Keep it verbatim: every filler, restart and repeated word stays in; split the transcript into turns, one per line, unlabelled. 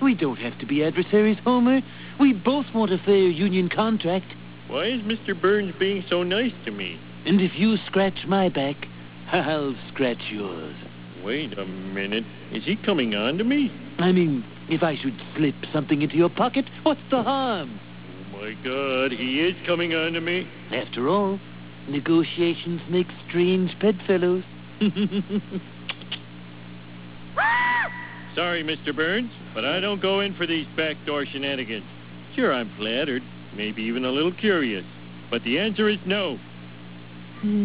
We don't have to be adversaries, Homer. We both want a fair union contract.
Why is Mister Burns being so nice to me?
And if you scratch my back, I'll scratch yours.
Wait a minute. Is he coming on to me?
I mean, if I should slip something into your pocket, what's the harm?
Oh, my God. He is coming on to me.
After all, negotiations make strange bedfellows.
Sorry, Mister Burns, but I don't go in for these backdoor shenanigans. Sure, I'm flattered, maybe even a little curious, but the answer is no.